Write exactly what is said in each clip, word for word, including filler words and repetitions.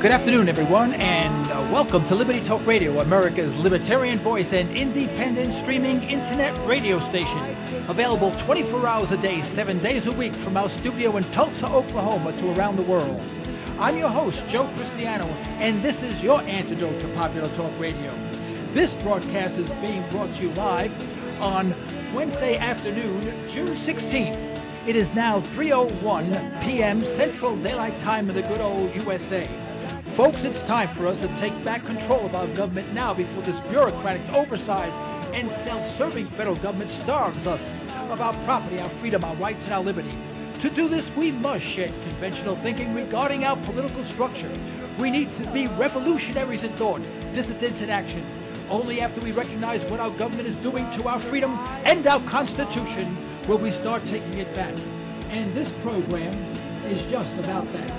Good afternoon, everyone, and uh, welcome to Liberty Talk Radio, America's libertarian voice and independent streaming internet radio station. Available twenty-four hours a day, seven days a week from our studio in Tulsa, Oklahoma to around the world. I'm your host, Joe Cristiano, and this is your antidote to popular talk radio. This broadcast is being brought to you live on Wednesday afternoon, June sixteenth. It is now three oh one p.m. Central Daylight Time in the good old U S A. Folks, it's time for us to take back control of our government now before this bureaucratic, oversized, and self-serving federal government starves us of our property, our freedom, our rights, and our liberty. To do this, we must shed conventional thinking regarding our political structure. We need to be revolutionaries in thought, dissidents in action. Only after we recognize what our government is doing to our freedom and our Constitution will we start taking it back. And this program is just about that.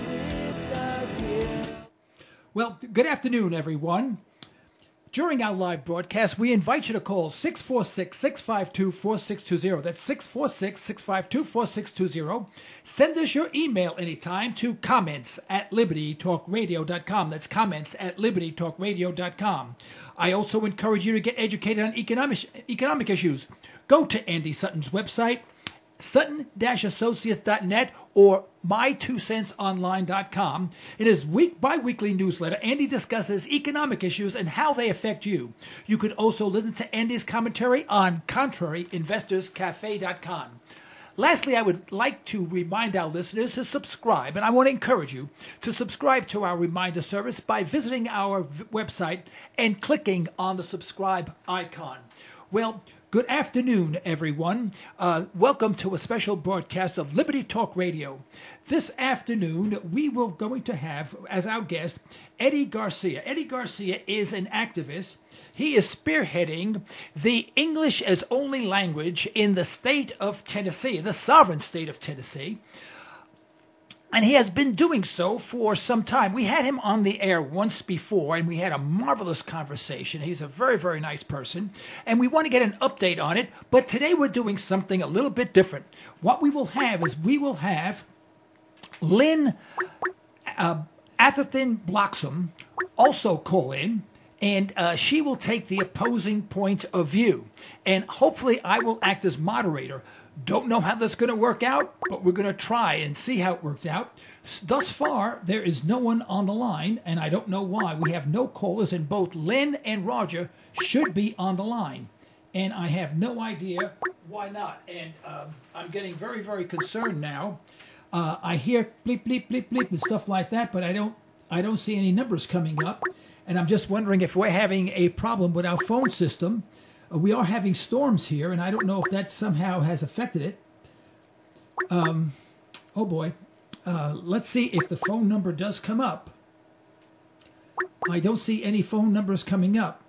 Well, good afternoon, everyone. During our live broadcast, we invite you to call six four six, six five two, four six two zero. That's six four six, six five two, four six two zero. Send us your email anytime to comments at liberty talk radio dot com. That's comments at liberty talk radio dot com. I also encourage you to get educated on economic, economic issues. Go to Andy Sutton's website, sutton dash associates dot net or my two cents online dot com. In his week bi-weekly newsletter, Andy discusses economic issues and how they affect you. You can also listen to Andy's commentary on contrary investors cafe dot com. Lastly, I would like to remind our listeners to subscribe, and I want to encourage you to subscribe to our reminder service by visiting our v- website and clicking on the subscribe icon. Well, good afternoon, everyone. Uh, welcome to a special broadcast of Liberty Talk Radio. This afternoon, we will going to have as our guest Eddie Garcia. Eddie Garcia is an activist. He is spearheading the English as only language in the state of Tennessee, the sovereign state of Tennessee. And he has been doing so for some time. We had him on the air once before, and we had a marvelous conversation. He's a very, very nice person, and we want to get an update on it. But today we're doing something a little bit different. What we will have is we will have Lynn uh, Atherton Bloxham also call in, and uh, she will take the opposing point of view. And hopefully I will act as moderator. Don't know how that's going to work out, but we're going to try and see how it worked out. Thus far, there is no one on the line, and I don't know why. We have no callers, and both Lynn and Roger should be on the line. And I have no idea why not. And um, I'm getting very, very concerned now. Uh, I hear bleep, bleep, bleep, bleep, and stuff like that, but I don't, I don't see any numbers coming up. And I'm just wondering if we're having a problem with our phone system. We are having storms here, and I don't know if that somehow has affected it. Um, oh, boy. Uh, let's see if the phone number does come up. I don't see any phone numbers coming up.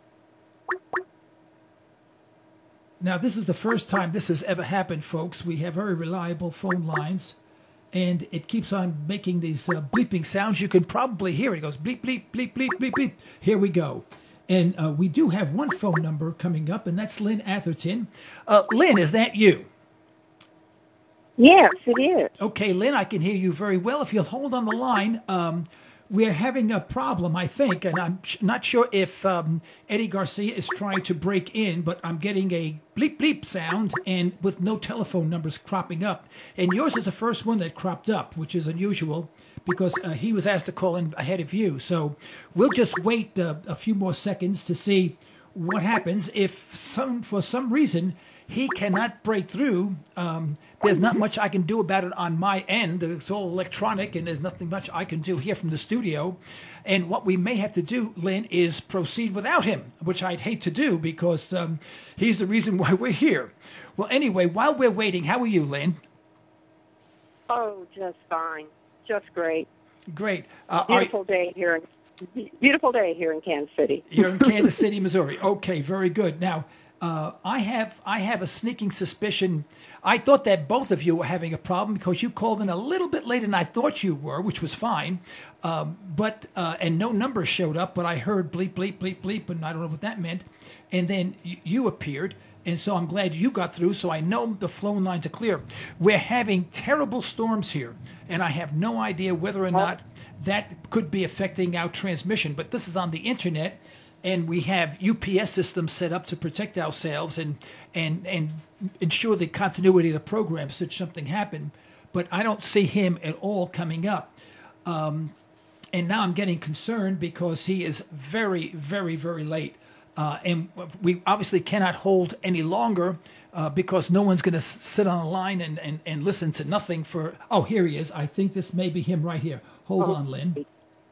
Now, this is the first time this has ever happened, folks. We have very reliable phone lines, and it keeps on making these uh, bleeping sounds. You can probably hear it. It goes bleep, bleep, bleep, bleep, bleep, bleep. Here we go. And uh, we do have one phone number coming up, and that's Lynn Atherton. Uh, Lynn, is that you? Yes, it is. Okay, Lynn, I can hear you very well. If you'll hold on the line, um, we're having a problem, I think, and I'm sh- not sure if um, Eddie Garcia is trying to break in, but I'm getting a bleep, bleep sound, and with no telephone numbers cropping up. And yours is the first one that cropped up, which is unusual, because uh, he was asked to call in ahead of you. So we'll just wait uh, a few more seconds to see what happens. If some for some reason he cannot break through, um, there's not much I can do about it on my end. It's all electronic, and there's nothing much I can do here from the studio. And what we may have to do, Lynn, is proceed without him, which I'd hate to do because um, he's the reason why we're here. Well, anyway, while we're waiting, how are you, Lynn? Oh, just fine. Just great. Great. Uh, beautiful day here. In, beautiful day here in Kansas City. You're in Kansas City, Missouri. Okay, very good. Now, uh, I have I have a sneaking suspicion. I thought that both of you were having a problem because you called in a little bit later than I thought you were, which was fine. Um, but uh, and no numbers showed up, but I heard bleep, bleep, bleep, bleep, and I don't know what that meant. And then y- you appeared. And so I'm glad you got through, so I know the phone lines are clear. We're having terrible storms here, and I have no idea whether or not that could be affecting our transmission. But this is on the internet, and we have U P S systems set up to protect ourselves and and and ensure the continuity of the program should something happen. But I don't see him at all coming up. Um, and now I'm getting concerned because he is very, very, very late. Uh, and we obviously cannot hold any longer uh, because no one's going to sit on a line and, and, and listen to nothing for... Oh, here he is. I think this may be him right here. Hold oh. on, Lynn.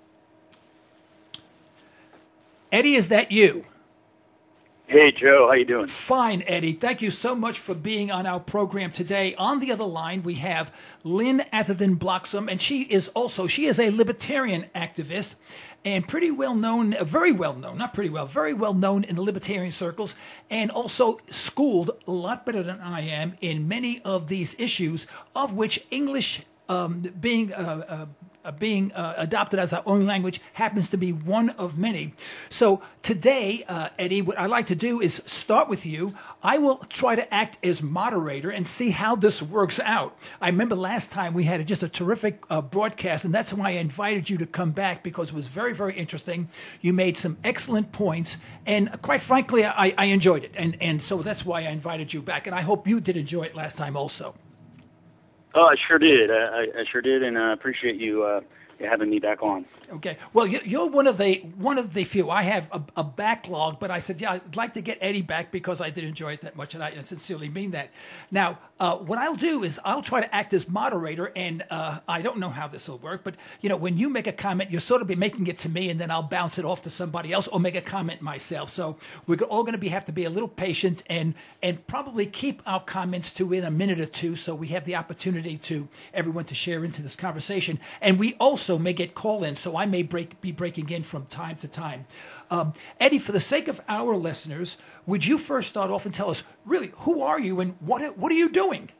Eddie, is that you? Hey, Joe. How you doing? Fine, Eddie. Thank you so much for being on our program today. On the other line, we have Lynn Atherton Bloxham, and she is also, she is a libertarian activist and pretty well known, very well known, not pretty well, very well known in the libertarian circles, and also schooled a lot better than I am in many of these issues, of which English um, being uh, uh, Uh, being uh, adopted as our own language happens to be one of many. So today, uh, Eddie, what I like to do is start with you. I will try to act as moderator and see how this works out. I remember last time we had just a terrific uh, broadcast, and that's why I invited you to come back, because it was very, very interesting. You made some excellent points, and quite frankly, I, I enjoyed it. And, and so that's why I invited you back, and I hope you did enjoy it last time also. Oh, I sure did. I, I sure did, and I appreciate you uh, having me back on. Okay. Well, you're one of the one of the few. I have a, a backlog, but I said, yeah, I'd like to get Eddie back because I did enjoy it that much, and I sincerely mean that. Now, uh, what I'll do is I'll try to act as moderator, and uh, I don't know how this will work, but you know, when you make a comment, you'll sort of be making it to me, and then I'll bounce it off to somebody else or make a comment myself. So we're all going to be have to be a little patient and and probably keep our comments to in a minute or two, so we have the opportunity to everyone to share into this conversation, and we also may get call-in, so I may break be breaking in from time to time. Um, Eddie, for the sake of our listeners, would you first start off and tell us, really, who are you and what what are you doing?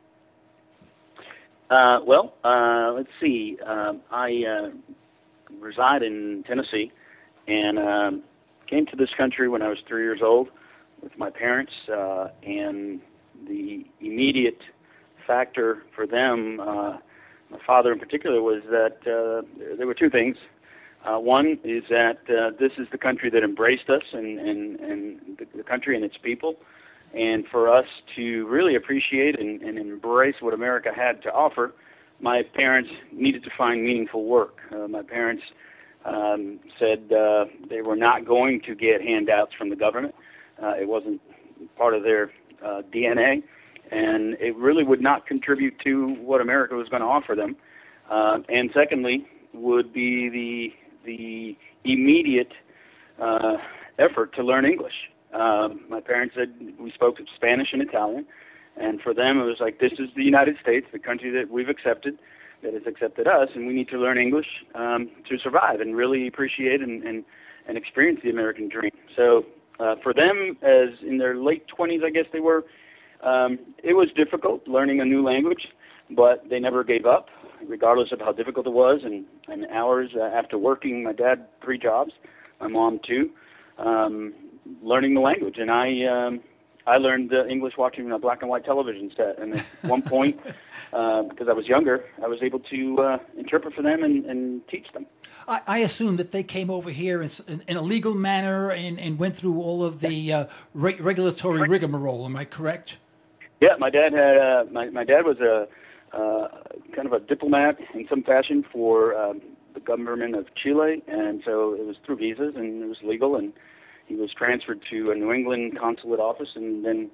Uh, well, uh, let's see. Um, I uh, reside in Tennessee and um, came to this country when I was three years old with my parents, uh, and the immediate factor for them, uh, my father in particular, was that uh, there were two things. Uh, one is that uh, this is the country that embraced us and, and, and the, the country and its people. And for us to really appreciate and, and embrace what America had to offer, my parents needed to find meaningful work. Uh, my parents um, said uh, they were not going to get handouts from the government. Uh, it wasn't part of their uh, D N A. And it really would not contribute to what America was going to offer them. Uh, and secondly, would be the the immediate uh, effort to learn English. Um, my parents said we spoke Spanish and Italian, and for them it was like, this is the United States, the country that we've accepted, that has accepted us, and we need to learn English um, to survive and really appreciate and, and, and experience the American dream. So uh, for them, as in their late twenties, I guess they were, Um, it was difficult learning a new language, but they never gave up, regardless of how difficult it was. And, and hours uh, after working, my dad three jobs, my mom two, um, learning the language. And I um, I learned uh, English watching a black and white television set. And at one point, uh, because I was younger, I was able to uh, interpret for them and, and teach them. I, I assume that they came over here in, in, in a legal manner and, and went through all of the uh, re- regulatory rigmarole. Am I correct? Yeah, my dad had uh, my my dad was a uh, kind of a diplomat in some fashion for um, the government of Chile, and so it was through visas and it was legal. And he was transferred to a New England consulate office, and then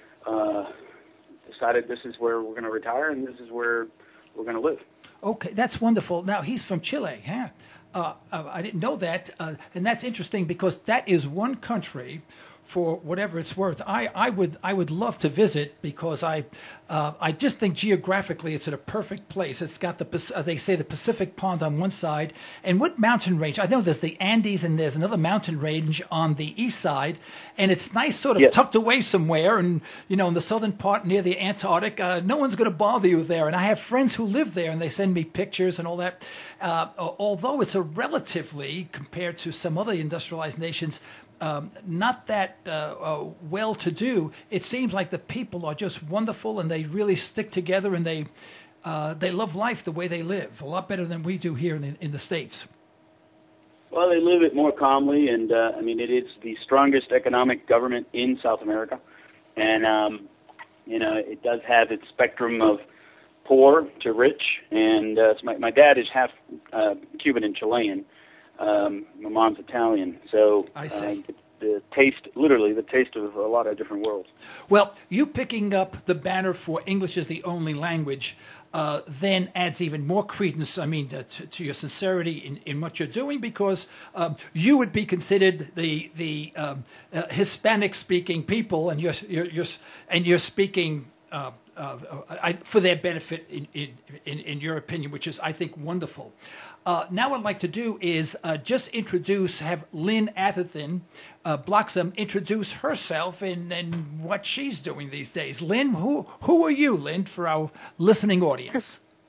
uh, decided this is where we're going to retire and this is where we're going to live. Okay, that's wonderful. Now he's from Chile, huh? Uh, uh, I didn't know that, uh, and that's interesting because that is one country. For whatever it's worth, I, I would I would love to visit because I uh, I just think geographically it's in a perfect place. It's got the uh, they say the Pacific Pond on one side, and what mountain range? I know there's the Andes and there's another mountain range on the east side, and it's nice, sort of yes. tucked away somewhere, and you know in the southern part near the Antarctic. Uh, no one's going to bother you there, and I have friends who live there, and they send me pictures and all that. Uh, although it's a relatively, compared to some other industrialized nations, Um, not that uh, uh, well-to-do, it seems like the people are just wonderful and they really stick together and they uh, they love life the way they live, a lot better than we do here in, in the States. Well, they live it more calmly, and uh, I mean, it is the strongest economic government in South America, and um, you know, it does have its spectrum of poor to rich, and uh, so my, my dad is half uh, Cuban and Chilean. Um, my mom's Italian, so I see. Uh, the taste, literally the taste of a lot of different worlds. Well, you picking up the banner for English is the only language uh, then adds even more credence, I mean, to, to your sincerity in, in what you're doing, because um, you would be considered the the um, uh, Hispanic-speaking people, and you're, you're, you're, and you're speaking uh, uh, I, for their benefit, in, in, in your opinion, which is, I think, wonderful. Uh, now what I'd like to do is uh, just introduce, have Lynn Atherton uh, Bloxham introduce herself and, and what she's doing these days. Lynn, who who are you, Lynn, for our listening audience?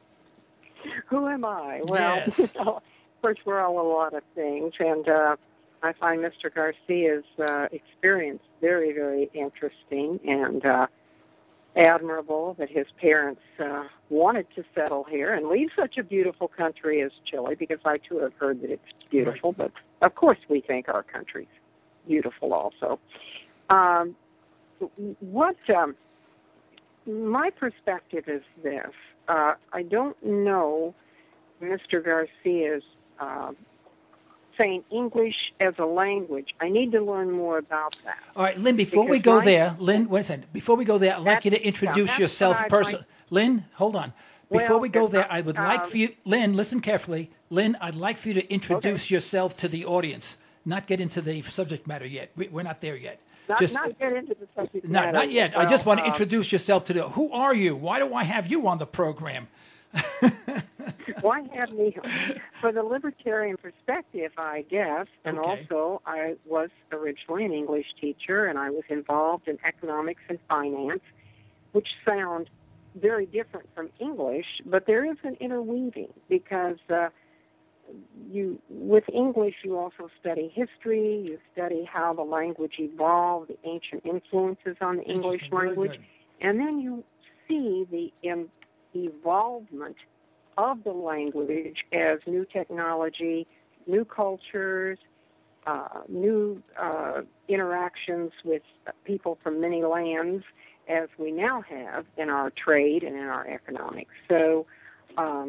Who am I? Well, Yes. first, we're all a lot of things, and uh, I find Mister Garcia's uh, experience very, very interesting and uh, admirable, that his parents uh, wanted to settle here and leave such a beautiful country as Chile, because I, too, have heard that it's beautiful, but of course we think our country's beautiful also. Um, what um, my perspective is this. Uh, I don't know Mister Garcia's uh, saying English as a language. I need to learn more about that. All right, Lynn, before Because we go my- there, Lynn, wait a second. Before we go there, I'd like you to That's- introduce yeah, that's yourself what I'd personally. Lynn, hold on. Before Well, we go if there, I- I would like um, for you, Lynn, listen carefully. Lynn, I'd like for you to introduce Okay. yourself to the audience, not get into the subject matter yet. We, we're not there yet. Not, Just not get into the subject No, matter. not yet. I Well, just want to uh, introduce yourself to the. Who are you? Why do I have you on the program? Why have me for the libertarian perspective, I guess, and Okay. also I was originally an English teacher, and I was involved in economics and finance, which sound very different from English, but there is an interweaving, because uh, you, with English, you also study history, you study how the language evolved, the ancient influences on the English Interesting. Very language, good. and then you see the um, evolvement of the language as new technology, new cultures, uh, new uh, interactions with people from many lands, as we now have in our trade and in our economics. So um,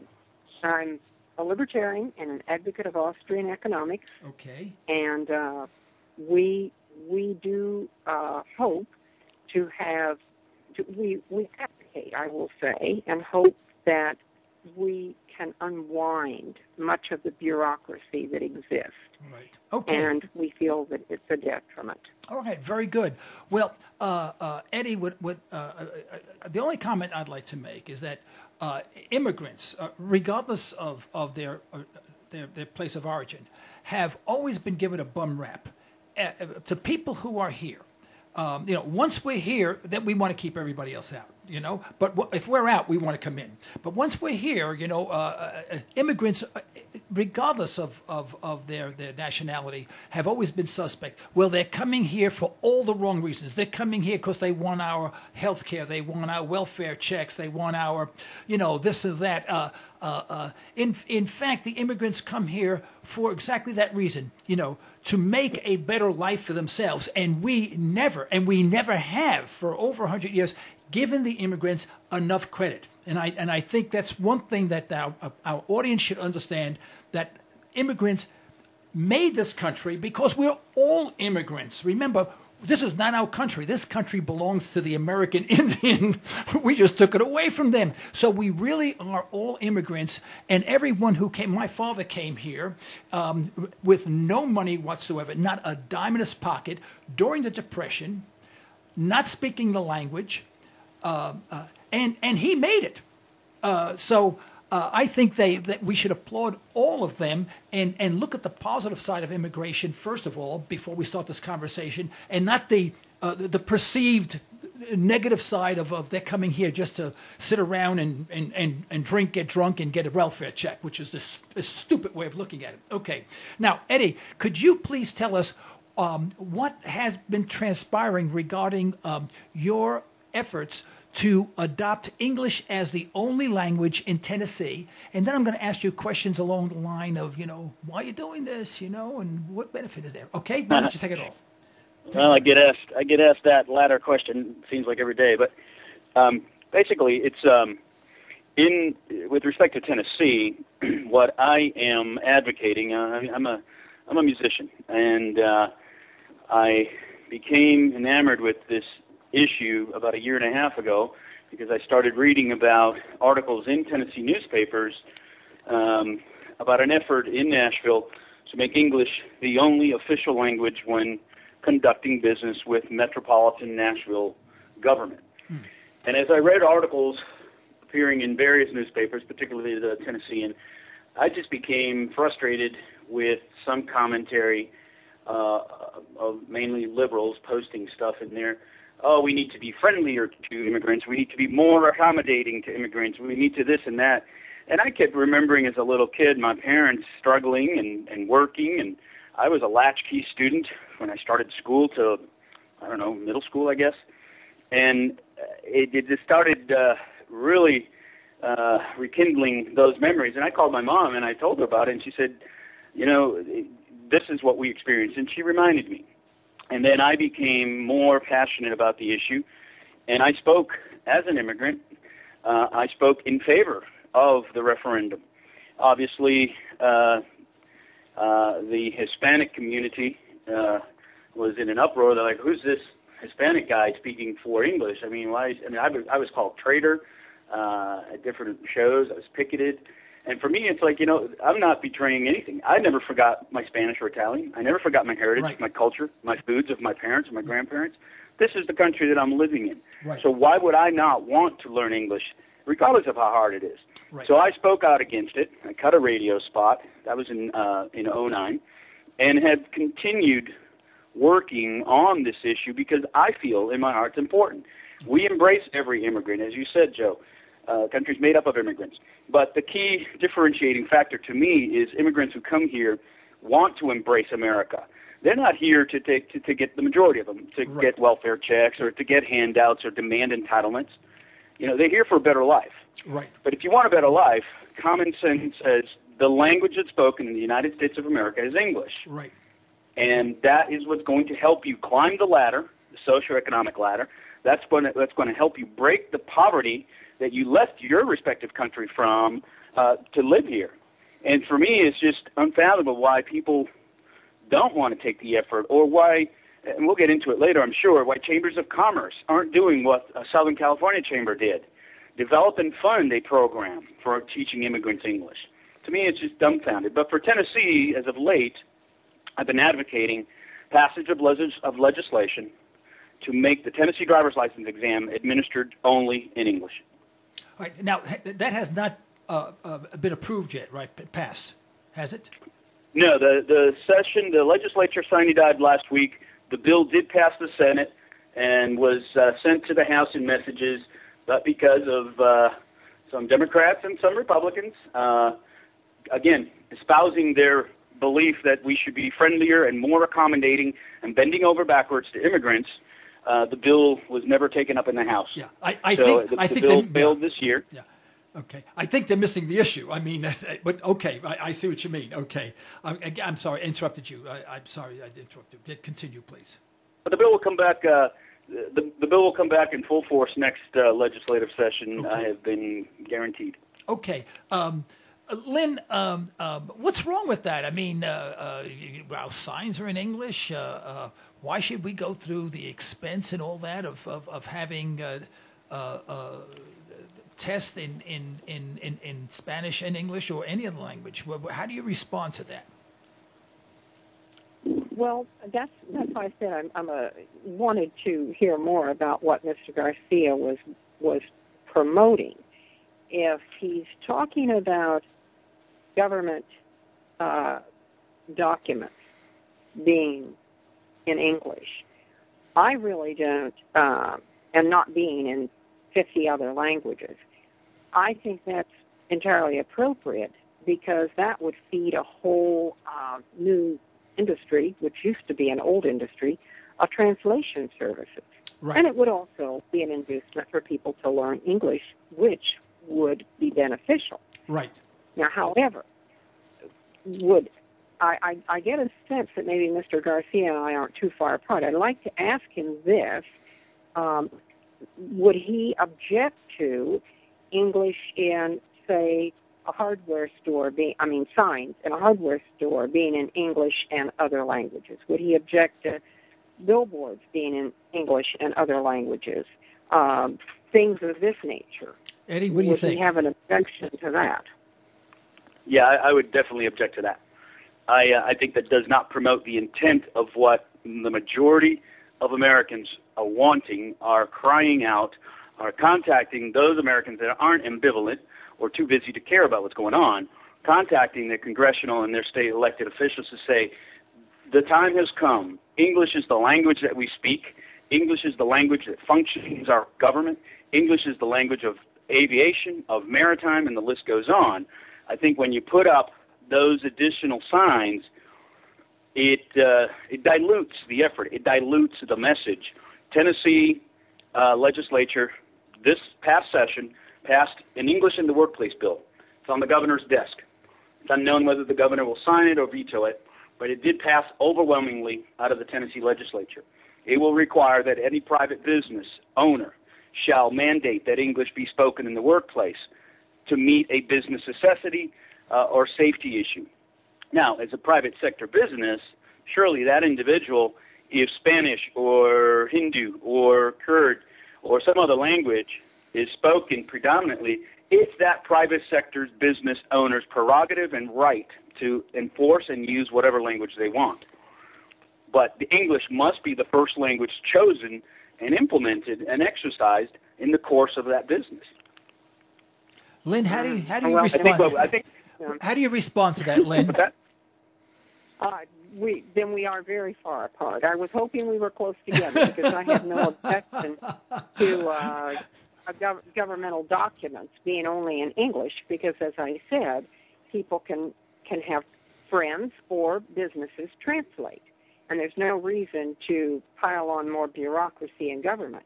I'm a libertarian and an advocate of Austrian economics, Okay. and uh, we we do uh, hope to have, to, we, we advocate, I will say, and hope that we can unwind much of the bureaucracy that exists. Right. Okay. And we feel that it's a detriment. All right. Very good. Well, uh, uh, Eddie, what, what, uh, uh, uh, the only comment I'd like to make is that uh, immigrants, uh, regardless of, of their, uh, their their place of origin, have always been given a bum rap. Uh, to people who are here. Um, you know, once we're here, then we want to keep everybody else out, you know. But w- if we're out, we want to come in. But once we're here, you know, uh, uh, immigrants, uh, regardless of, of, of their, their nationality, have always been suspect. Well, they're coming here for all the wrong reasons. They're coming here because they want our health care, they want our welfare checks, they want our, you know, this and that. Uh, uh, uh, in, in fact, the immigrants come here for exactly that reason, you know, to make a better life for themselves. And we never, and we never have for over one hundred years, given the immigrants enough credit. And I, and I think that's one thing that our, our audience should understand, that immigrants made this country because we're all immigrants. Remember, this is not our country. This country belongs to the American Indian. We just took it away from them. So we really are all immigrants. And everyone who came, my father came here um, with no money whatsoever, not a dime in his pocket, during the Depression, not speaking the language, uh, uh, and, and he made it. Uh, so uh, I think they that we should applaud all of them and, and look at the positive side of immigration, first of all, before we start this conversation, and not the uh, the perceived negative side of, of they're coming here just to sit around and, and, and, and drink, get drunk, and get a welfare check, which is this, this stupid way of looking at it. Okay. Now, Eddie, could you please tell us um, what has been transpiring regarding um, your efforts to adopt English as the only language in Tennessee? And then I'm going to ask you questions along the line of, you know, why are you doing this, you know, and what benefit is there? Okay, why don't you take it off? Well, I get asked I get asked that latter question, seems like every day, but um, basically it's um, in with respect to Tennessee, what I am advocating. Uh, I'm a I'm a musician, and uh, I became enamored with this issue about a year and a half ago because I started reading about articles in Tennessee newspapers um, about an effort in Nashville to make English the only official language when conducting business with metropolitan Nashville government. Hmm. And as I read articles appearing in various newspapers, particularly the Tennessean, I just became frustrated with some commentary uh, of mainly liberals posting stuff in there. Oh, we need to be friendlier to immigrants. We need to be more accommodating to immigrants. We need to this and that. And I kept remembering as a little kid my parents struggling and, and working, and I was a latchkey student when I started school to, I don't know, middle school, I guess. And it, it just started uh, really uh, rekindling those memories. And I called my mom and I told her about it, and she said, you know, this is what we experienced. And she reminded me. And then I became more passionate about the issue, and I spoke as an immigrant. Uh, I spoke in favor of the referendum. Obviously, uh, uh, the Hispanic community uh, was in an uproar. They're like, who's this Hispanic guy speaking for English? I mean, why? Is, I mean, I was, I was called traitor uh, at different shows. I was picketed. And for me, it's like, you know, I'm not betraying anything. I never forgot my Spanish or Italian. I never forgot my heritage, right. my culture, my foods of my parents and my grandparents. This is the country that I'm living in. Right. So why would I not want to learn English, regardless of how hard it is? Right. So I spoke out against it. I cut a radio spot. That was in uh, in oh nine, and have continued working on this issue because I feel in my heart it's important. We embrace every immigrant, as you said, Joe. Uh, country's made up of immigrants. But the key differentiating factor to me is immigrants who come here want to embrace America. They're not here to take to, to get the majority of them, to right. get welfare checks or to get handouts or demand entitlements. You know, they're here for a better life. Right. But if you want a better life, common sense says the language that's spoken in the United States of America is English. Right. And that is what's going to help you climb the ladder, the socioeconomic ladder. That's going to, that's going to help you break the poverty that you left your respective country from uh, to live here. And for me, it's just unfathomable why people don't want to take the effort, or why, and we'll get into it later, I'm sure, why chambers of commerce aren't doing what a Southern California chamber did, develop and fund a program for teaching immigrants English. To me, it's just dumbfounded. But for Tennessee, as of late, I've been advocating passage of, legis- of legislation to make the Tennessee driver's license exam administered only in English. All right. Now, that has not uh, uh, been approved yet, right? Passed, has it? No. The, the session, the legislature sine-died last week. The bill did pass the Senate and was uh, sent to the House in messages, but because of uh, some Democrats and some Republicans, uh, again, espousing their belief that we should be friendlier and more accommodating and bending over backwards to immigrants, Uh, the bill was never taken up in the House. Yeah, I, I so think the, I the think bill they, failed yeah. this year. Yeah, okay. I think they're missing the issue. I mean, but okay, I, I see what you mean. Okay, I'm, I'm sorry, I interrupted you. I, I'm sorry, I interrupted you. Continue, please. But the bill will come back. Uh, the the bill will come back in full force next uh, legislative session. Okay. I have been guaranteed. Okay. Um, Lynn, um, um, what's wrong with that? I mean, uh, uh, our signs are in English. Uh, uh, why should we go through the expense and all that of of, of having uh, uh, uh, tests in, in, in, in, in Spanish and English or any other language? How do you respond to that? Well, that's that's why I said I'm, I'm a wanted to hear more about what Mister Garcia was was promoting. If he's talking about government uh, documents being in English, I really don't, uh, and not being in fifty other languages, I think that's entirely appropriate because that would feed a whole uh, new industry, which used to be an old industry, of translation services. Right. And it would also be an inducement for people to learn English, which would be beneficial. Right. Now, however, would I, I, I get a sense that maybe Mister Garcia and I aren't too far apart. I'd like to ask him this. Um, would he object to English in, say, a hardware store being, I mean, signs in a hardware store being in English and other languages? Would he object to billboards being in English and other languages? Um, things of this nature. Eddie, what do you would think? Would he have an objection to that? Yeah, I, I would definitely object to that. I, uh, I think that does not promote the intent of what the majority of Americans are wanting, are crying out, are contacting those Americans that aren't ambivalent or too busy to care about what's going on, contacting their congressional and their state elected officials to say, the time has come. English is the language that we speak. English is the language that functions our government. English is the language of aviation, of maritime, and the list goes on. I think when you put up those additional signs, it uh, it dilutes the effort. It dilutes the message. Tennessee uh, legislature this past session passed an English in the Workplace bill. It's on the governor's desk. It's unknown whether the governor will sign it or veto it, but it did pass overwhelmingly out of the Tennessee legislature. It will require that any private business owner shall mandate that English be spoken in the workplace to meet a business necessity uh, or safety issue. Now, as a private sector business, surely that individual, if Spanish or Hindu or Kurd or some other language is spoken predominantly, it's that private sector's business owner's prerogative and right to enforce and use whatever language they want. But the English must be the first language chosen and implemented and exercised in the course of that business. Lynn, how do you, how do you Well, I respond? think what- I think- how do you respond to that, Lynn? What's that? Uh, we then we are very far apart. I was hoping we were close together because I have no objection to uh, a gov- governmental documents being only in English because, as I said, people can can have friends or businesses translate, and there's no reason to pile on more bureaucracy in government.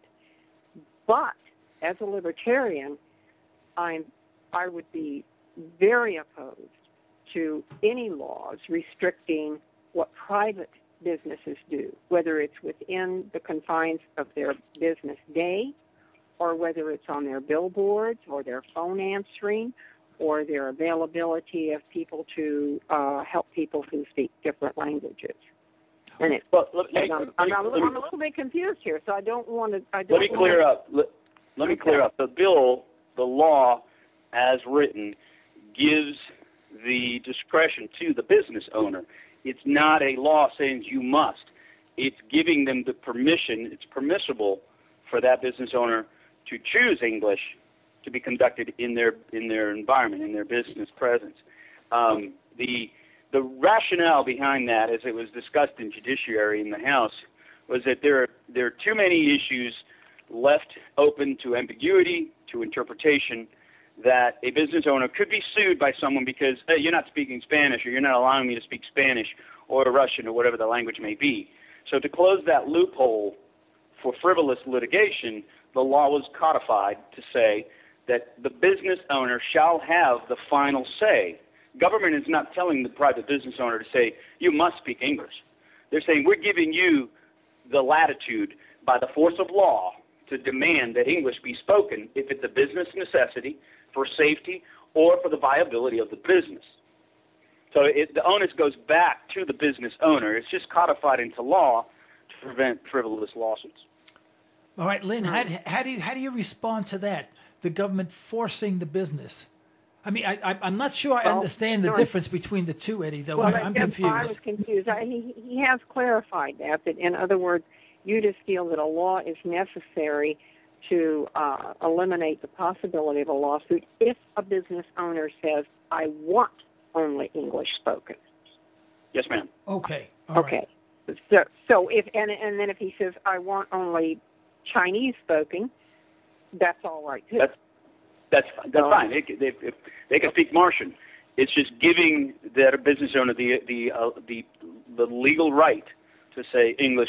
But as a libertarian, I'm I would be very opposed to any laws restricting what private businesses do, whether it's within the confines of their business day or whether it's on their billboards or their phone answering or their availability of people to uh, help people who speak different languages. And it, Well, let, let, and I'm, let, I'm, me- a let little, me- I'm a little bit confused here, so I don't want to. I don't Let me clear wanna, up. Let, let me Okay. clear up. The bill, the law, as written, gives the discretion to the business owner. It's not a law saying you must. It's giving them the permission. It's permissible for that business owner to choose English to be conducted in their in their environment, in their business presence. Um, the the rationale behind that, as it was discussed in Judiciary in the House, was that there are, there are too many issues left open to ambiguity, to interpretation, that a business owner could be sued by someone because, hey, you're not speaking Spanish or you're not allowing me to speak Spanish or Russian or whatever the language may be. So to close that loophole for frivolous litigation, the law was codified to say that the business owner shall have the final say. Government is not telling the private business owner to say, you must speak English. They're saying, we're giving you the latitude by the force of law to demand that English be spoken if it's a business necessity, for safety, or for the viability of the business. So it, the onus goes back to the business owner. It's just codified into law to prevent frivolous lawsuits. All right, Lynn, how, how do you how do you respond to that? The government forcing the business. I mean, I, I, I'm not sure I Well, understand the no, difference between the two, Eddie. Though Well, I'm, I'm that's confused. why I was confused. I, he, he has clarified that, that, in other words, you just feel that a law is necessary to uh, eliminate the possibility of a lawsuit if a business owner says, I want only English spoken. Yes, ma'am. Okay. All right. Okay. So, so if and and then if he says, I want only Chinese spoken, that's all right too. That's that's that's So- fine. They, they, they, they can speak Martian. It's just giving that business owner the the uh, the the legal right to say English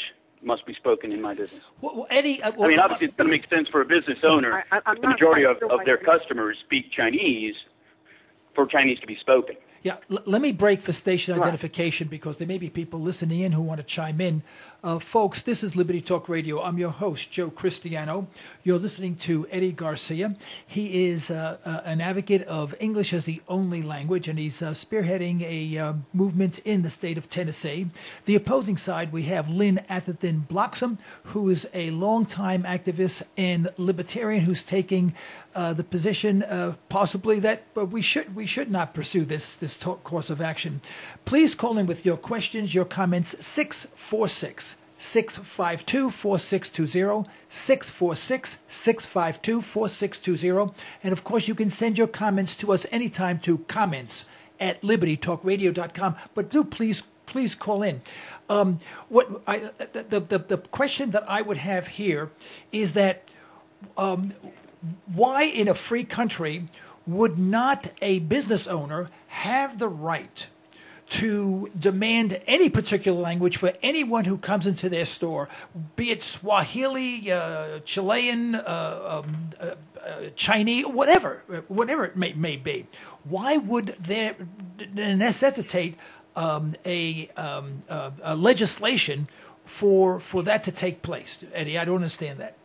must be spoken in my business. Well, well, Eddie, uh, well, I mean, obviously, it's going to make sense for a business owner. I, I'm the majority not of, sure of their why- customers speak Chinese for Chinese to be spoken. Yeah, l- let me break for station Right. identification because there may be people listening in who want to chime in. Uh, folks, this is Liberty Talk Radio. I'm your host, Joe Cristiano. You're listening to Eddie Garcia. He is uh, uh, an advocate of English as the only language, and he's uh, spearheading a uh, movement in the state of Tennessee. The opposing side, we have Lynn Atherton Bloxham, who is a longtime activist and libertarian who's taking uh, the position, uh, possibly that uh, we should we should not pursue this this talk course of action. Please call in with your questions, your comments. six four six, six five two, four six two zero, six four six, six five two, four six two zero, and of course you can send your comments to us anytime to comments at liberty talk radio dot com. But do please please call in. Um, what I the, the the question that I would have here is that um, why in a free country would not a business owner have the right to demand any particular language for anyone who comes into their store, be it Swahili, uh, Chilean, uh, um, uh, uh, Chinese, whatever, whatever it may, may be? Why would there necessitate um, a, um, uh, a legislation for for that to take place? Eddie, I don't understand that.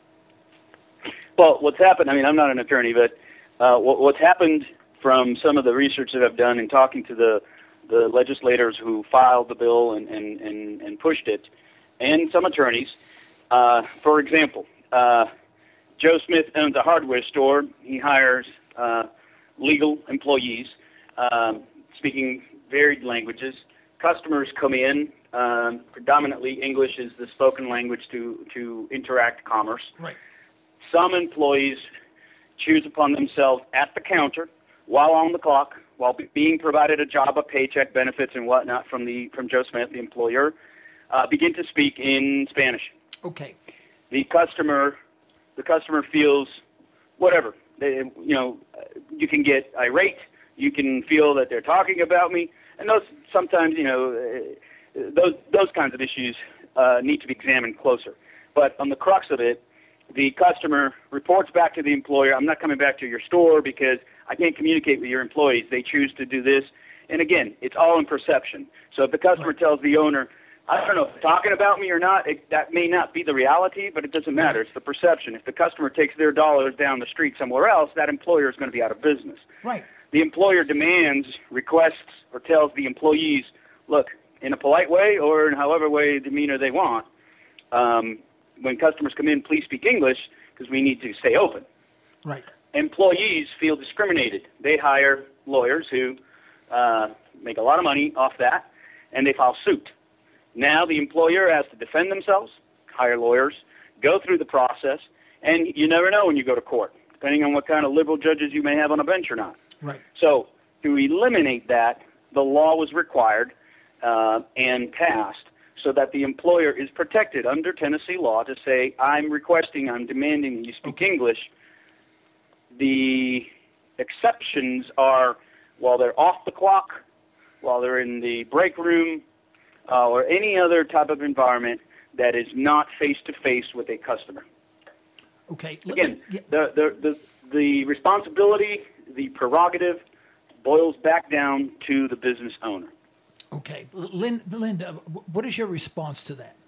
Well, what's happened, I mean, I'm not an attorney, but uh, what, what's happened from some of the research that I've done in talking to the, the legislators who filed the bill and, and, and, and pushed it, and some attorneys, uh, for example, uh, Joe Smith owns a hardware store. He hires uh, legal employees um, speaking varied languages. Customers come in. Um, predominantly English is the spoken language to, to interact commerce. Right. Some employees choose upon themselves at the counter, while on the clock, while be- being provided a job, a paycheck, benefits, and whatnot from the from Joe Smith, the employer, uh, begin to speak in Spanish. Okay. The customer, the customer feels whatever. They, you know, you can get irate. You can feel that they're talking about me, and those sometimes, you know, uh, those those kinds of issues uh, need to be examined closer. But on the crux of it, the customer reports back to the employer, I'm not coming back to your store because I can't communicate with your employees. They choose to do this. And again, it's all in perception. So if the customer Right. tells the owner, I don't know if they're talking about me or not, it, that may not be the reality, but it doesn't matter. It's the perception. If the customer takes their dollars down the street somewhere else, that employer is going to be out of business. Right. The employer demands, requests, or tells the employees, look, in a polite way or in however way demeanor they want, um, when customers come in, please speak English because we need to stay open. Right. Employees feel discriminated. They hire lawyers who uh, make a lot of money off that, and they file suit. Now the employer has to defend themselves, hire lawyers, go through the process, and you never know when you go to court, depending on what kind of liberal judges you may have on a bench or not. Right. So to eliminate that, the law was required uh, and passed so that the employer is protected under Tennessee law to say, I'm requesting, I'm demanding that you speak Okay. English. The exceptions are while they're off the clock, while they're in the break room, uh, or any other type of environment that is not face-to-face with a customer. Okay. Again, Yeah. the, the, the, the responsibility, the prerogative boils back down to the business owner. Okay. Lynn, Linda, what is your response to that?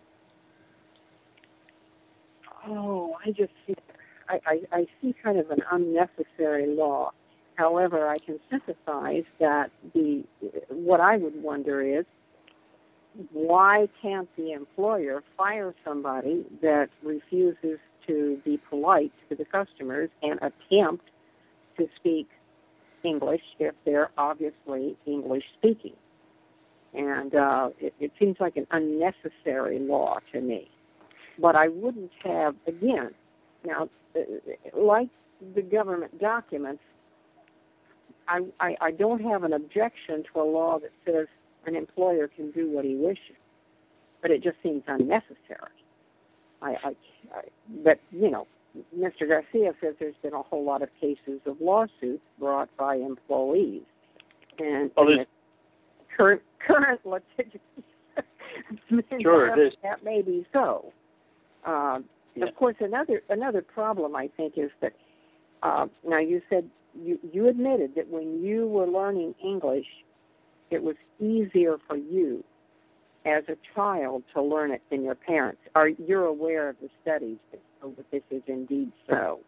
Oh, I just see, I, I, I see kind of an unnecessary law. However, I can sympathize that the what I would wonder is why can't the employer fire somebody that refuses to be polite to the customers and attempt to speak English if they're obviously English speaking? And uh, it, it seems like an unnecessary law to me. But I wouldn't have, again, now, uh, like the government documents, I, I, I don't have an objection to a law that says an employer can do what he wishes, but it just seems unnecessary. I, I, I, but, you know, Mister Garcia says there's been a whole lot of cases of lawsuits brought by employees. And, Oh, and the current, current litigious, Sure, it is. That may be so. Um, Yeah. Of course, another another problem I think is that uh, now you said you you admitted that when you were learning English, it was easier for you as a child to learn it than your parents. Are you're aware of the studies that show that this is indeed so?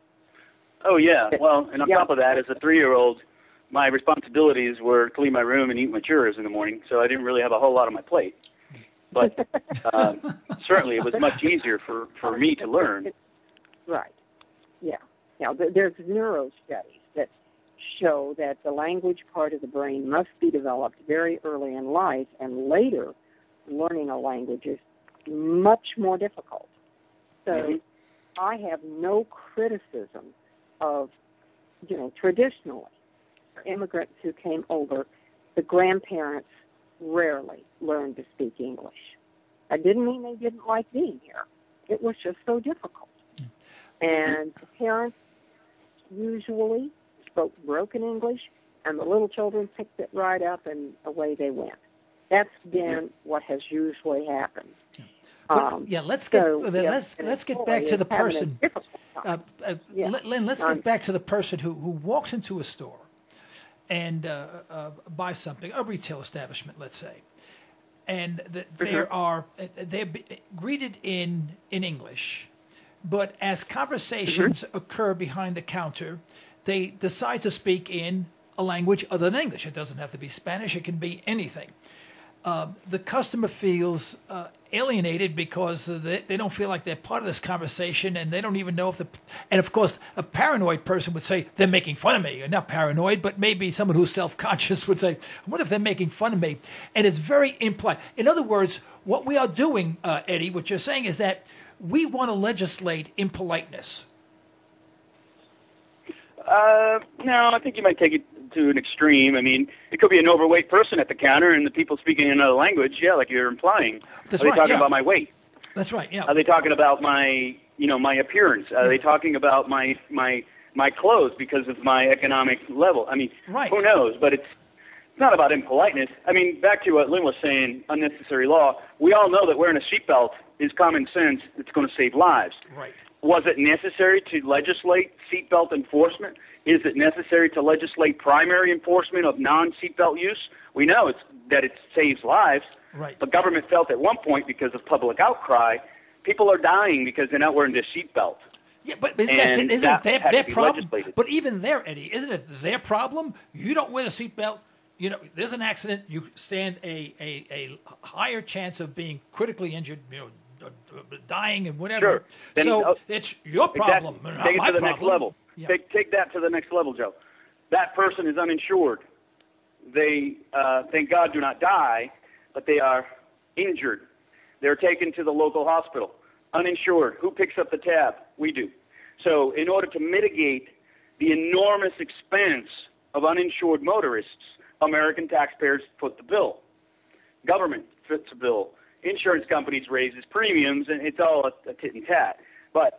Oh, yeah. Well, and on Yeah. top of that, as a three-year-old, my responsibilities were clean my room and eat my churros in the morning, so I didn't really have a whole lot on my plate. But uh, certainly it was much easier for, for me to learn. Right. Yeah. Now, th- there's neuro studies that show that the language part of the brain must be developed very early in life, and later learning a language is much more difficult. So Mhm. I have no criticism of, you know, traditionally, for immigrants who came over, the grandparents rarely learned to speak English. I didn't mean they didn't like being here. It was just so difficult. And the parents usually spoke broken English, and the little children picked it right up, and away they went. That's been what has usually happened. But, Um, yeah, let's get so, then yeah, let's and let's the get boy back to is the having a person. difficult time. Uh, uh, Yeah. Lynn, let's Um, get back to the person who, who walks into a store and uh, uh, buys something, a retail establishment, let's say, and the, there are uh, they're be- greeted in in English, but as conversations Mm-hmm. occur behind the counter, they decide to speak in a language other than English. It doesn't have to be Spanish; it can be anything. Uh, the customer feels uh, alienated because uh, they, they don't feel like they're part of this conversation, and they don't even know if the. And of course, a paranoid person would say they're making fun of me. You're not paranoid, but maybe someone who's self-conscious would say, "I wonder if they're making fun of me." And it's very impolite. In other words, what we are doing, uh, Eddie, what you're saying is that we want to legislate impoliteness. Uh, no, I think you might take it to an extreme. I mean, it could be an overweight person at the counter and the people speaking another language, yeah, like you're implying. That's Are they right, talking yeah. about my weight? That's right. Yeah. Are they talking about my, you know, my appearance? Are they talking about my my my clothes because of my economic level? I mean, Right. who knows? But it's it's not about impoliteness. I mean, back to what Lynn was saying, unnecessary law. We all know that wearing a seatbelt is common sense. It's going to save lives. Right. Was it necessary to legislate seatbelt enforcement? Is it necessary to legislate primary enforcement of non-seatbelt use? We know it's, that it saves lives. Right. The government felt at one point, because of public outcry, people are dying because they're not wearing their seatbelt. Yeah, but isn't, And that, isn't that it their, had their to be problem? legislated. But even there, Eddie, isn't it their problem? You don't wear the seatbelt. You know, there's an accident. You stand a, a, a higher chance of being critically injured, you know, uh, uh, dying and whatever. Sure. Then, so uh, it's your problem, Exactly. not Take it my to the problem. next level. Yeah. Take, take that to the next level, Joe. That person is uninsured. They, uh, thank God, do not die, but they are injured. They're taken to the local hospital. Uninsured. Who picks up the tab? We do. So in order to mitigate the enormous expense of uninsured motorists, American taxpayers foot the bill. Government foots the bill. Insurance companies raises premiums, and it's all a, a tit and tat. But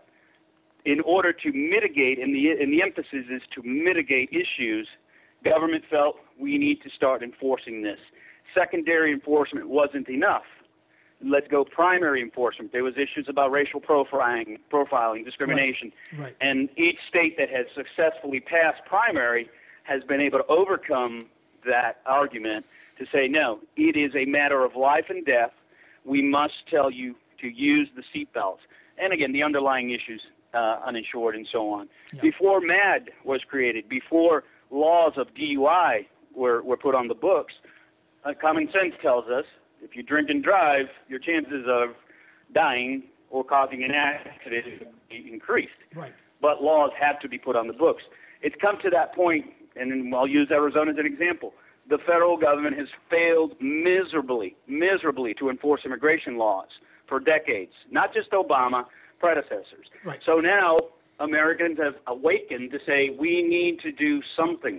in order to mitigate, and the, and the emphasis is to mitigate issues, government felt we need to start enforcing this. Secondary enforcement wasn't enough. Let's go primary enforcement. There was issues about racial profiling, profiling, discrimination. Right. Right. And each state that has successfully passed primary has been able to overcome that argument to say, no, it is a matter of life and death. We must tell you to use the seatbelts. And again, the underlying issues, uh, uninsured and so on. Yeah. Before MAD was created, before laws of D U I were, were put on the books, uh, common sense tells us if you drink and drive, your chances of dying or causing an accident be increased. Right. But laws have to be put on the books. It's come to that point, and I'll use Arizona as an example. The federal government has failed miserably, miserably to enforce immigration laws for decades, not just Obama, predecessors. Right. So now Americans have awakened to say we need to do something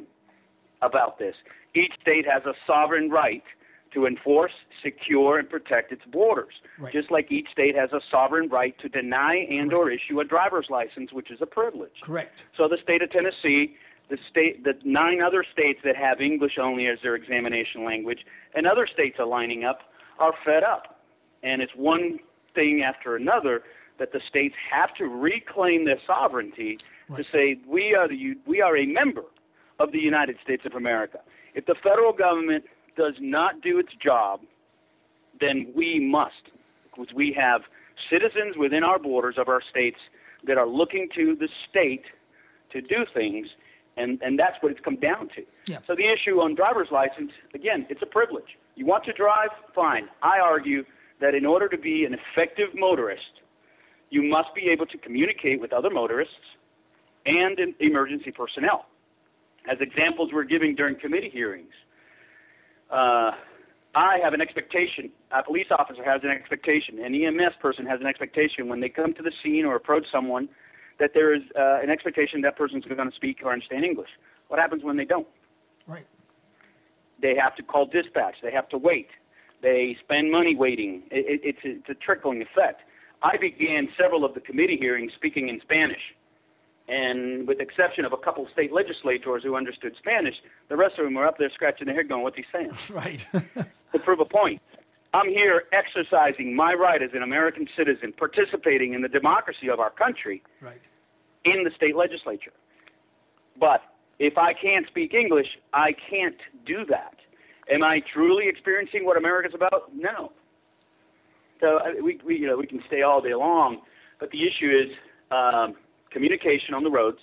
about this. Each state has a sovereign right to enforce, secure, and protect its borders, Right. just like each state has a sovereign right to deny and or issue a driver's license, which is a privilege. Correct. So the state of Tennessee, the state, the nine other states that have English only as their examination language, and other states are lining up, are fed up. And it's one thing after another that the states have to reclaim their sovereignty right. to say we are the we are a member of the United States of America. If the federal government does not do its job, then we must, because we have citizens within our borders of our states that are looking to the state to do things, and, and that's what it's come down to. Yeah. So the issue on driver's license, again, it's a privilege. You want to drive? Fine. I argue that in order to be an effective motorist, you must be able to communicate with other motorists and emergency personnel. As examples we're giving during committee hearings, uh, I have an expectation, a police officer has an expectation, an E M S person has an expectation when they come to the scene or approach someone that there is uh, an expectation that person's going to speak or understand English. What happens when they don't? Right. They have to call dispatch. They have to wait. They spend money waiting. It, it, it's, a, it's a trickling effect. I began several of the committee hearings speaking in Spanish. And with the exception of a couple of state legislators who understood Spanish, the rest of them were up there scratching their head going, what's he saying? Right. To prove a point. I'm here exercising my right as an American citizen, participating in the democracy of our country right. in the state legislature. But if I can't speak English, I can't do that. Am I truly experiencing what America's about? No. So we, we, you know, we can stay all day long, but the issue is um, communication on the roads,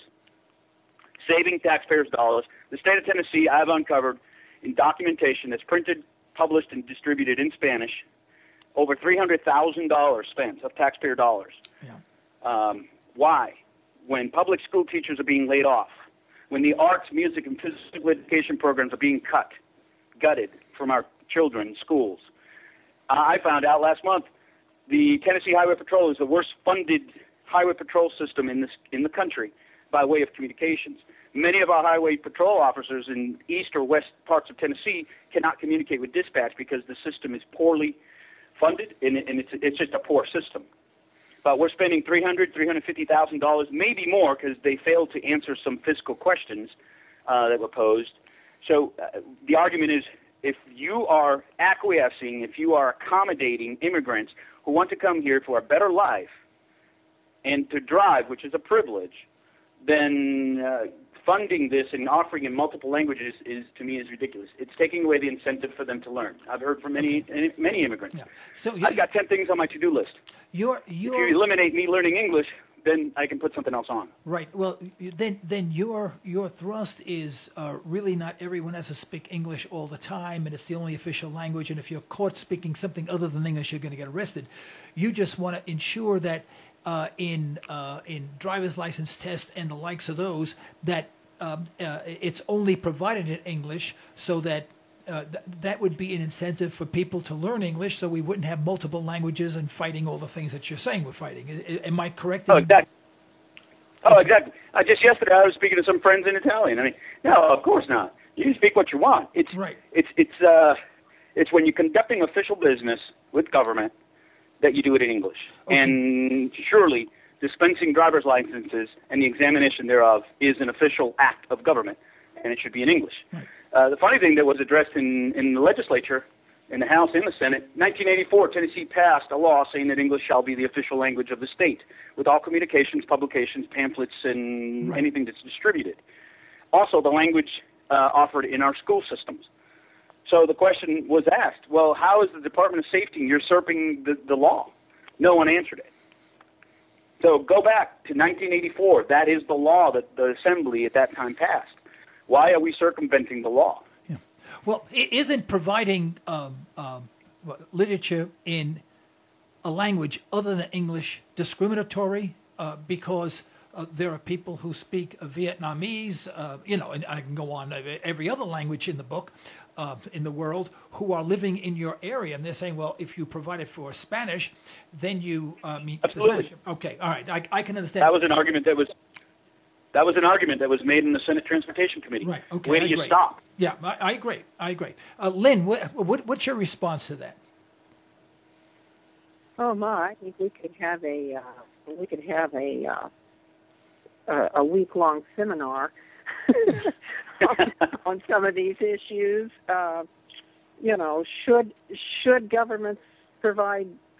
saving taxpayers' dollars. The state of Tennessee, I've uncovered in documentation that's printed, published, and distributed in Spanish, over three hundred thousand dollars spent of taxpayer dollars. Yeah. Um, why? When public school teachers are being laid off, when the arts, music, and physical education programs are being cut, gutted from our children's schools. Uh, I found out last month the Tennessee Highway Patrol is the worst funded highway patrol system in this in the country by way of communications. Many of our highway patrol officers in east or west parts of Tennessee cannot communicate with dispatch because the system is poorly funded, and, and it's it's just a poor system. But we're spending three hundred thousand dollars, three hundred fifty thousand dollars, maybe more, because they failed to answer some fiscal questions uh, that were posed. So uh, the argument is, if you are acquiescing, if you are accommodating immigrants who want to come here for a better life and to drive, which is a privilege, then uh, funding this and offering in multiple languages is, to me, is ridiculous. It's taking away the incentive for them to learn. I've heard from many okay. many immigrants. Yeah. So I've got ten things on my to-do list. You're, you're, if you eliminate me learning English, then I can put something else on. Right. Well, then then your your thrust is uh, really not everyone has to speak English all the time, and it's the only official language. And if you're caught speaking something other than English, you're going to get arrested. You just want to ensure that uh, in uh, in driver's license tests and the likes of those, that um, uh, it's only provided in English, so that. Uh, th- that would be an incentive for people to learn English, so we wouldn't have multiple languages and fighting all the things that you're saying we're fighting. I- am I correct? Oh, exactly. Oh, okay. exactly. Uh, just yesterday, I was speaking to some friends in Italian. I mean, no, of course not. You can speak what you want. It's right. It's it's uh, it's when you're conducting official business with government that you do it in English. Okay. And surely, dispensing driver's licenses and the examination thereof is an official act of government, and it should be in English. Right. Uh, the funny thing that was addressed in, in the legislature, in the House and the Senate, nineteen eighty-four, Tennessee passed a law saying that English shall be the official language of the state, with all communications, publications, pamphlets, and right. anything that's distributed. Also, the language uh, offered in our school systems. So the question was asked, well, how is the Department of Safety usurping the, the law? No one answered it. So go back to nineteen eighty-four. That is the law that the Assembly at that time passed. Why are we circumventing the law? Yeah. Well, isn't providing um, um, literature in a language other than English discriminatory? Uh, because uh, there are people who speak Vietnamese, uh, you know, and I can go on every other language in the book, uh, in the world, who are living in your area, and they're saying, well, if you provide it for Spanish, then you uh, mean Absolutely. Spanish. Okay, all right, I, I can understand. That was an argument that was. That was an argument that was made in the Senate Transportation Committee. Right. Okay. Where do I you agree. stop? Yeah, I, I agree. I agree. Uh, Lynn, what, what, what's your response to that? Oh my! I think we could have a uh, we could have a uh, a week long seminar on, on some of these issues. Uh, you know, should should governments provide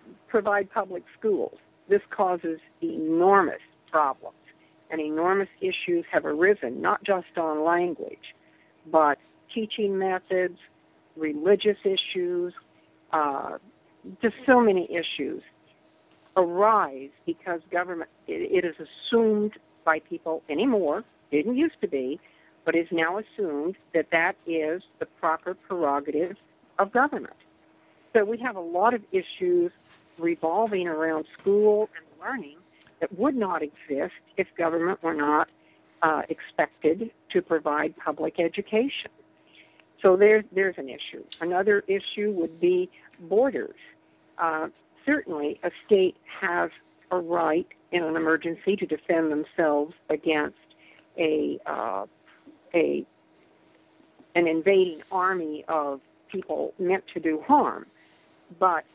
provide public schools. This causes enormous problems, and enormous issues have arisen, not just on language, but teaching methods, religious issues, uh, just so many issues arise because government, it, it is assumed by people anymore, didn't used to be, but is now assumed that that is the proper prerogative of government. So we have a lot of issues revolving around school and learning that would not exist if government were not uh, expected to provide public education. So there's, there's an issue. Another issue would be borders. Uh, certainly, a state has a right in an emergency to defend themselves against a uh, a an invading army of people meant to do harm. But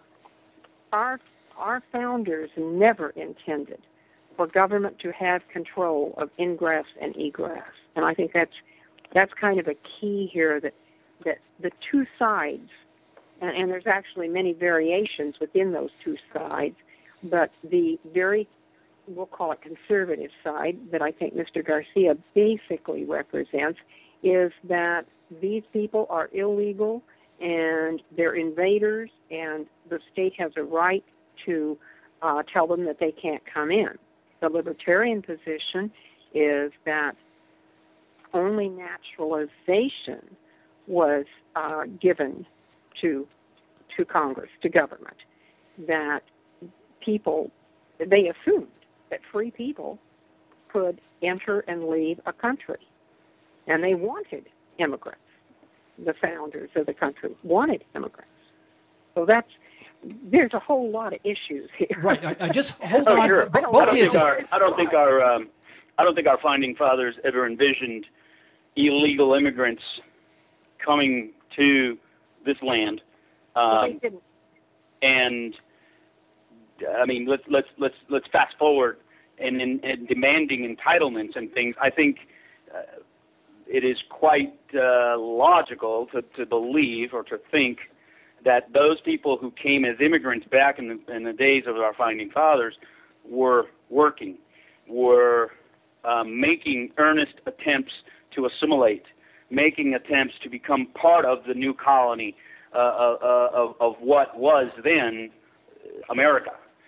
our our founders never intended for government to have control of ingress and egress, and I think that's that's kind of a key here. That that the two sides. And, and there's actually many variations within those two sides, but the very, we'll call it conservative side that I think Mister Garcia basically represents is that these people are illegal and they're invaders and the state has a right to uh, tell them that they can't come in. The libertarian position is that only naturalization was uh, given to to Congress, to government, that people, they assumed that free people could enter and leave a country. And they wanted immigrants. The founders of the country wanted immigrants. So that's, there's a whole lot of issues here. Right. I, I just, hold oh, on. Sure. B- I, both don't of you. think our, I don't think our, um, I don't think our founding fathers ever envisioned illegal immigrants coming to this land. Um, well, they didn't. And I mean, let's let's let's let's fast forward and, and, and demanding entitlements and things. I think uh, it is quite uh, logical to, to believe or to think that those people who came as immigrants back in the in the days of our founding fathers were working, were um, making earnest attempts to assimilate, making attempts to become part of the new colony. Uh, uh, of, of what was then America.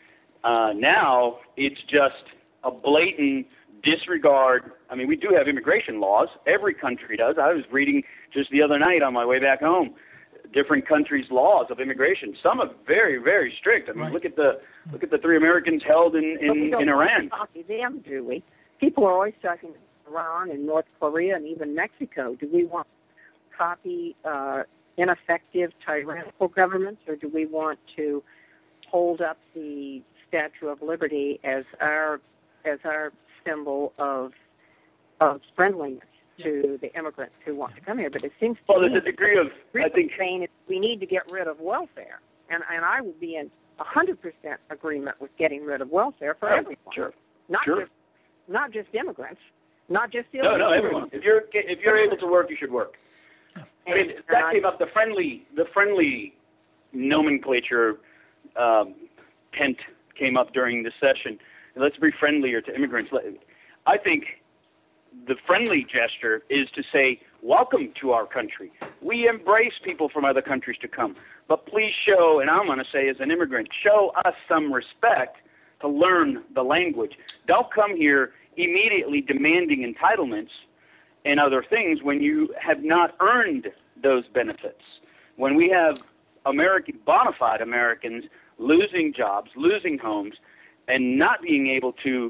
Uh, now it's just a blatant disregard. I mean, we do have immigration laws. Every country does. I was reading just the other night on my way back home different countries' laws of immigration. Some are very, very strict. I mean, right. look at the look at the three Americans held in in, in Iran. Copy them, do we? People are always talking Iran and North Korea and even Mexico. Do we want to copy Uh, ineffective, tyrannical governments, or do we want to hold up the Statue of Liberty as our as our symbol of of friendliness yeah. to the immigrants who want to come here? But it seems to well, me there's a degree of I think saying we need to get rid of welfare, and and I would be in a hundred percent agreement with getting rid of welfare for oh, everyone, sure, not sure. just not just immigrants, not just the no, no, everyone. If you're if you're able to work, you should work. I mean, that came up, the friendly, the friendly nomenclature um, tent came up during this session. Let's be friendlier to immigrants. I think the friendly gesture is to say, welcome to our country. We embrace people from other countries to come. But please show, and I'm going to say as an immigrant, show us some respect to learn the language. Don't come here immediately demanding entitlements and other things when you have not earned those benefits. When we have American, bona fide Americans losing jobs, losing homes, and not being able to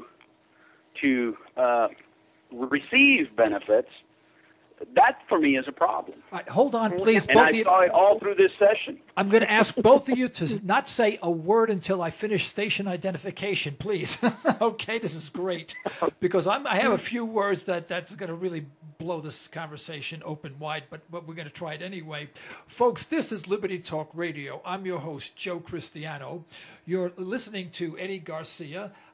to uh, receive benefits, that for me is a problem. All right, hold on, please. And both I of you, saw it all through this session. I'm going to ask both of you to not say a word until I finish station identification, please. Okay, this is great because I'm, I have a few words that that's going to really blow this conversation open wide, but, but we're going to try it anyway. Folks, this is Liberty Talk Radio. I'm your host, Joe Cristiano. You're listening to Eddie Garcia.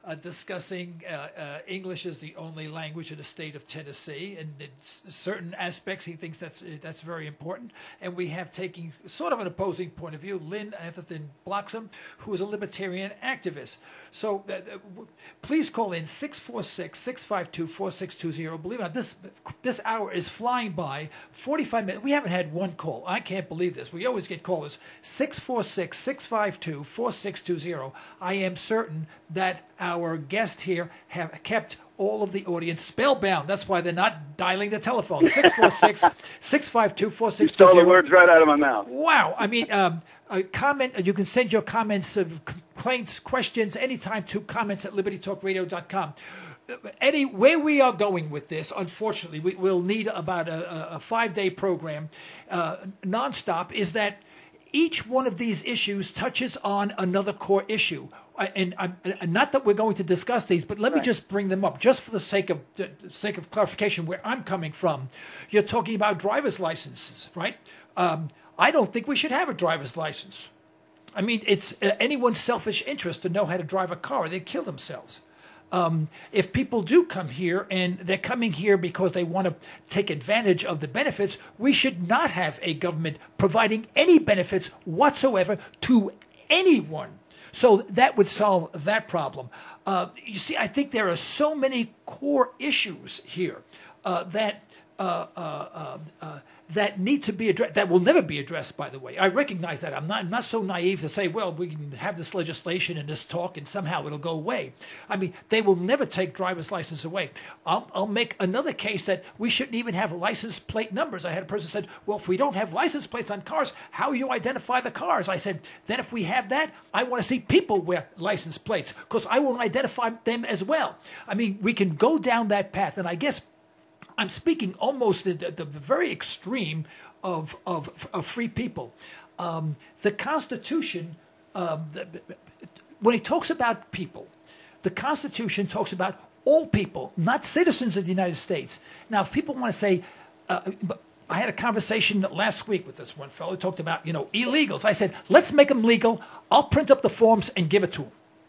uh, discussing uh, uh, English is the only language in the state of Tennessee, and in certain aspects he thinks that's that's very important. And we have taking sort of an opposing point of view, Lynn Atherton Bloxham, who is a libertarian activist. So uh, please call in six four six, six five two, four six two zero. Believe it or not, this, this hour is flying by. forty-five minutes. We haven't had one call. I can't believe this. We always get callers. six four six, six five two, four six two zero. I am certain that our guests here have kept all of the audience spellbound. That's why they're not dialing the telephone. six four six, six five two, four six two zero. You stole the words right out of my mouth. Wow. I mean, um, a comment, you can send your comments, uh, complaints, questions, anytime to comments at liberty talk radio dot com. Eddie, where we are going with this, unfortunately, we will need about a, a five-day program uh, nonstop, is that each one of these issues touches on another core issue. And, and not that we're going to discuss these, but let right. me just bring them up, just for the sake of the sake of clarification, where I'm coming from. You're talking about driver's licenses, right? Um, I don't think we should have a driver's license. I mean, it's anyone's selfish interest to know how to drive a car. They kill themselves. Um, if people do come here and they're coming here because they want to take advantage of the benefits, we should not have a government providing any benefits whatsoever to anyone. So that would solve that problem. Uh, you see, I think there are so many core issues here uh, that uh, uh, uh, uh, that need to be addressed, that will never be addressed, by the way. I recognize that. I'm not, I'm not so naive to say, well, we can have this legislation and this talk and somehow it'll go away. I mean, they will never take driver's license away. I'll, I'll make another case that we shouldn't even have license plate numbers. I had a person said, well, if we don't have license plates on cars, how do you identify the cars? I said, then if we have that, I want to see people wear license plates because I will identify them as well. I mean, we can go down that path, and I guess I'm speaking almost at the, the very extreme of, of, of free people. Um, the Constitution, um, the, when it talks about people, the Constitution talks about all people, not citizens of the United States. Now, if people want to say, uh, I had a conversation last week with this one fellow who talked about, you know, illegals. I said, let's make them legal. I'll print up the forms and give it to them.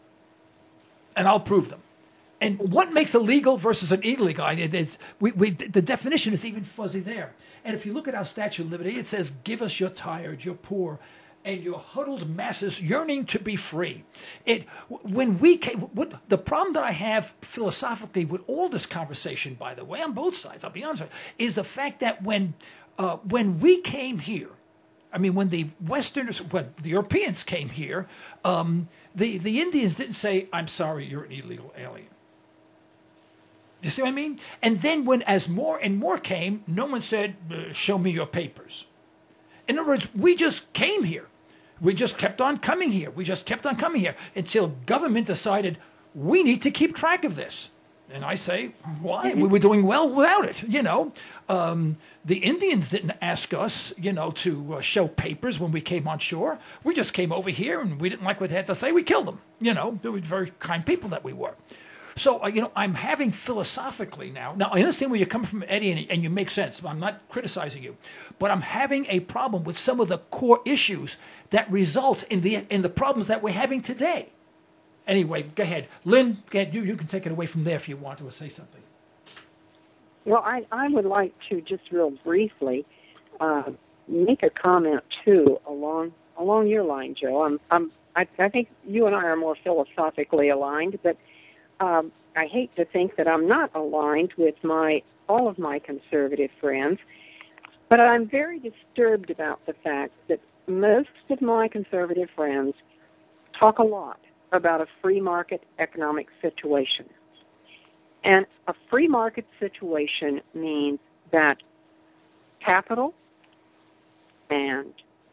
And I'll prove them. And what makes a legal versus an illegal? It is, we, we, the definition is even fuzzy there. And if you look at our Statute of Liberty, it says, give us your tired, your poor, and your huddled masses yearning to be free. It when we came, what, the problem that I have philosophically with all this conversation, by the way, on both sides, I'll be honest with you, is the fact that when uh, when we came here, I mean, when the Westerners, when the Europeans came here, um, the, the Indians didn't say, I'm sorry, you're an illegal alien. You see what I mean? And then when, as more and more came, no one said, uh, show me your papers. In other words, we just came here. We just kept on coming here. We just kept on coming here until government decided we need to keep track of this. And I say, why? We were doing well without it, you know. Um, the Indians didn't ask us, you know, to uh, show papers when we came on shore. We just came over here and we didn't like what they had to say. We killed them, you know. They were very kind people that we were. So, uh, you know, I'm having philosophically now. Now, I understand where you're coming from, Eddie, and, and you make sense. I'm not criticizing you. But I'm having a problem with some of the core issues that result in the in the problems that we're having today. Anyway, go ahead. Lynn, go ahead. You, you can take it away from there if you want to say something. Well, I, I would like to just real briefly uh, make a comment, too, along along your line, Joe. I'm, I'm, I, I think you and I are more philosophically aligned, but Um, I hate to think that I'm not aligned with my all of my conservative friends, but I'm very disturbed about the fact that most of my conservative friends talk a lot about a free market economic situation. And a free market situation means that capital and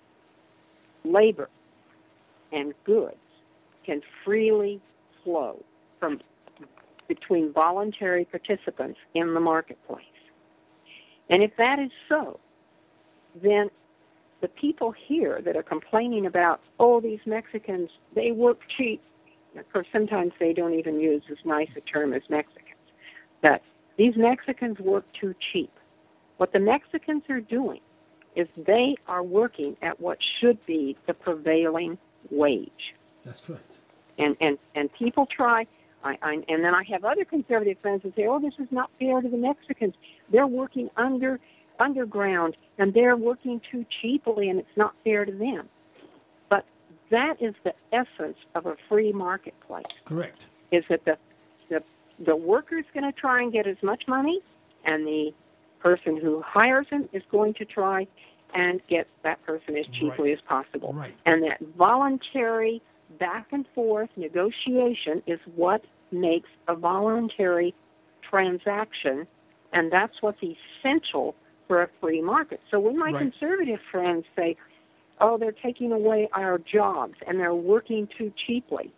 labor and goods can freely flow from between voluntary participants in the marketplace. And if that is so, then the people here that are complaining about, oh, these Mexicans, they work cheap. Of course, sometimes they don't even use as nice a term as Mexicans. That these Mexicans work too cheap. What the Mexicans are doing is they are working at what should be the prevailing wage. That's correct. And, and, and people try... I, I, and then I have other conservative friends who say, oh, this is not fair to the Mexicans. They're working under underground, and they're working too cheaply, and it's not fair to them. But that is the essence of a free marketplace. Correct. Is that the the, the worker's going to try and get as much money, and the person who hires him is going to try and get that person as cheaply Right. as possible. Right. And that voluntary back and forth negotiation is what makes a voluntary transaction, and that's what's essential for a free market. So when my Right. conservative friends say, oh, they're taking away our jobs and they're working too cheaply,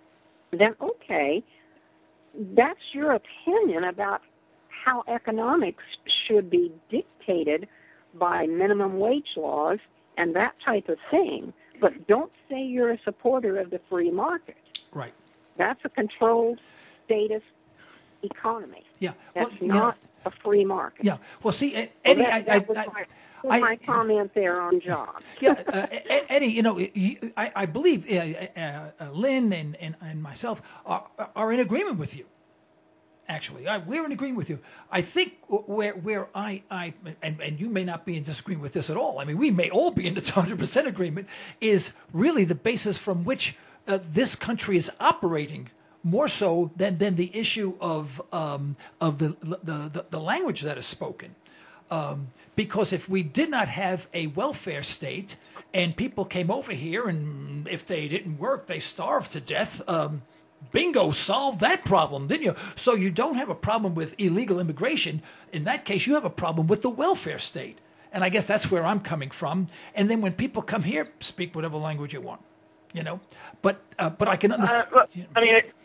then okay, that's your opinion about how economics should be dictated by minimum wage laws and that type of thing. But don't say you're a supporter of the free market. Right. That's a controlled statist economy. Yeah. That's Well, you not know, a free market. yeah. Well, see, Ed- Well, Eddie, that, I, that was I, my, I, was my I- comment there on jobs. yeah, uh, Ed- Eddie, you know, you, I, I believe uh, uh, uh, Lynn and, and, and myself are, are in agreement with you. Actually, I, we're in agreement with you. I think where where I, I and, and you may not be in disagreement with this at all. I mean, we may all be in one hundred percent agreement, is really the basis from which uh, this country is operating more so than, than the issue of um, of the, the, the, the language that is spoken. Um, because if we did not have a welfare state and people came over here and if they didn't work, they starved to death, um, bingo, solved that problem, didn't you? So you don't have a problem with illegal immigration. In that case, you have a problem with the welfare state. And I guess that's where I'm coming from. And then when people come here, speak whatever language you want, you know. But uh, but I can understand. Uh, well, I mean, it,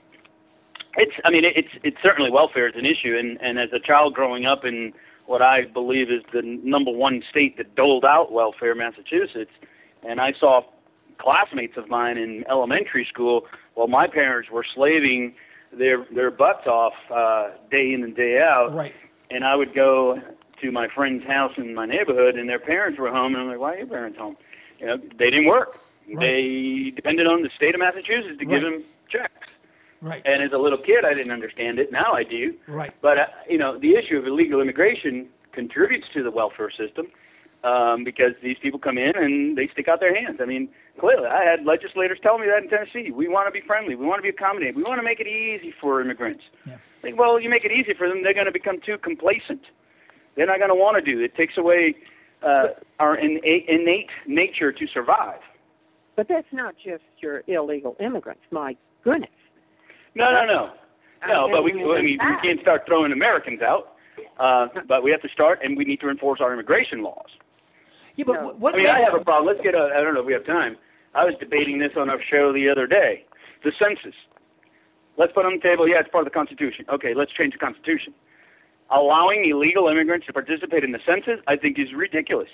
it's I mean, it's it's certainly welfare is an issue, and and as a child growing up in what I believe is the number one state that doled out welfare, Massachusetts, and I saw classmates of mine in elementary school while my parents were slaving their their butts off uh, day in and day out, Right. and I would go to my friend's house in my neighborhood, and their parents were home, and I'm like, why are your parents home? You know, they didn't work. Right. They depended on the state of Massachusetts to give Right. them checks. Right. And as a little kid, I didn't understand it. Now I do. Right. But, uh, you know, the issue of illegal immigration contributes to the welfare system um, because these people come in and they stick out their hands. I mean, clearly, I had legislators tell me that in Tennessee. We want to be friendly. We want to be accommodating. We want to make it easy for immigrants. Yeah. Like, well, you make it easy for them, they're going to become too complacent. They're not going to want to do it. It takes away uh, our innate, innate nature to survive. But that's not just your illegal immigrants. My goodness. No, no, no. No, but we, I mean, we can't start throwing Americans out. Uh, but we have to start, and we need to enforce our immigration laws. Yeah, but No. what, what I mean, I makes- have a problem. Let's get a, I don't know if we have time. I was debating this on our show the other day. The census. Let's put on the table, yeah, it's part of the Constitution. Okay, let's change the Constitution. Allowing illegal immigrants to participate in the census, I think, is ridiculous.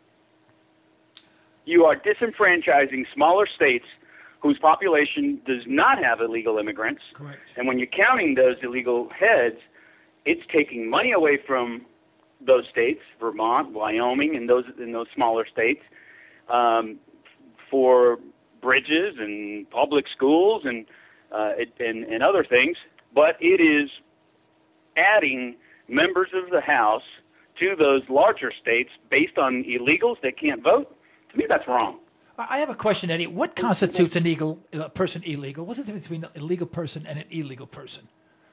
You are disenfranchising smaller states whose population does not have illegal immigrants. Correct. And when you're counting those illegal heads, it's taking money away from those states, Vermont, Wyoming, and those in those smaller states, um, for bridges and public schools and, uh, it, and and other things. But it is adding members of the House to those larger states based on illegals that can't vote. To me, that's wrong. I have a question, Eddie. What constitutes an illegal a person illegal? What's the difference between an illegal person and an illegal person?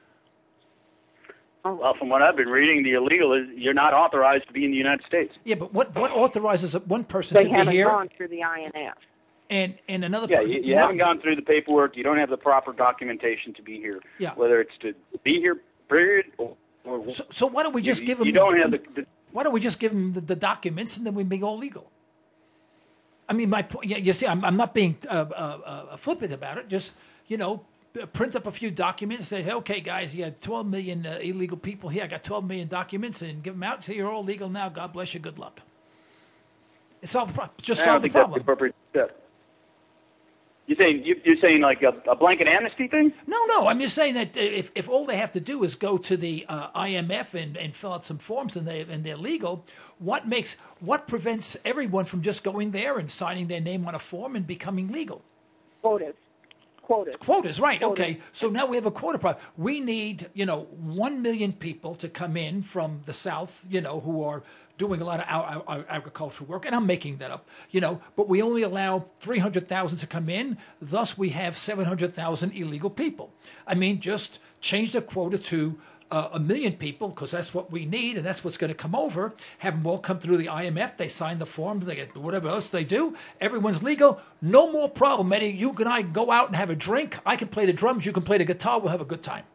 Well, from what I've been reading, the illegal is you're not authorized to be in the United States. Yeah, but what, what authorizes one person They to be haven't here gone through the I N F. and, and another Yeah, person? you, you haven't gone through the paperwork. You don't have the proper documentation to be here. Yeah. Whether it's to be here, period, or, or So, so why don't we just you, give them? you don't have the, the Why don't we just give them the, the documents and then we make all legal? I mean, my point. Yeah, you see, I'm, I'm not being uh, uh, uh, flippant about it. Just you know, print up a few documents. Say, okay, guys, you had twelve million uh, illegal people here. I got twelve million documents, and give them out. So you're all legal now. God bless you. Good luck. It solves the problem. Just I don't solve the think that's the problem. appropriate step. You're saying you, you're saying like a, a blanket amnesty thing? No, no. I'm just saying that if, if all they have to do is go to the uh, I M F and, and fill out some forms and they and they're legal, what makes what prevents everyone from just going there and signing their name on a form and becoming legal? Quotas. quotas. Quotas, right. Quotas. Okay. So now we have a quota problem. We need, you know, one million people to come in from the South, you know, who are doing a lot of our, our agricultural work, and I'm making that up, you know, but we only allow three hundred thousand to come in. Thus, we have seven hundred thousand illegal people. I mean, just change the quota to uh, a million people, because that's what we need, and that's what's going to come over. Have them all come through the I M F. They sign the forms. They get whatever else they do. Everyone's legal. No more problem, Eddie. You and I go out and have a drink. I can play the drums. You can play the guitar. We'll have a good time.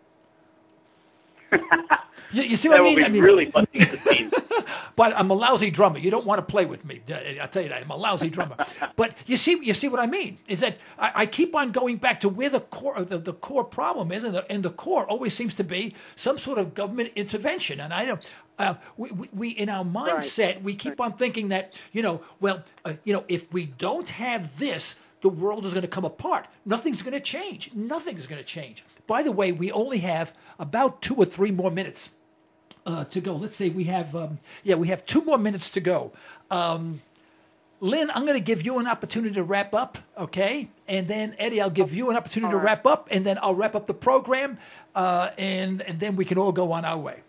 You, you see what that I mean? Will be I mean, really fun to get the scene. But I'm a lousy drummer. You don't want to play with me. I tell you that I'm a lousy drummer. But you see, you see what I mean? Is that I, I keep on going back to where the core, the, the core problem is, and the, and the core always seems to be some sort of government intervention. And I don't. Uh, we, we, we in our mindset, right. we keep on thinking that you know, well, uh, you know, if we don't have this, the world is going to come apart. Nothing's going to change. Nothing's going to change. By the way, we only have about two or three more minutes uh, to go. Let's say we have, um, yeah, we have two more minutes to go. Um, Lynn, I'm going to give you an opportunity to wrap up, okay? And then Eddie, I'll give you an opportunity to wrap up, and then I'll wrap up the program, uh, and and then we can all go on our way.